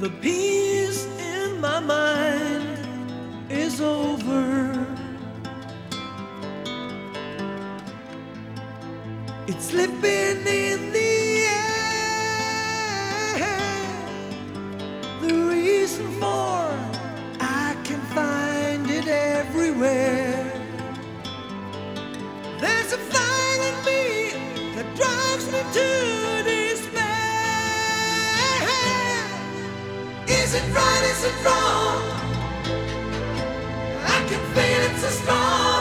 The peace in my mind is over. It's slipping in the air. The reason for I can find it everywhere. There's a fire in me that drives me to despair. Is it right? Is it wrong? I can feel it so strong.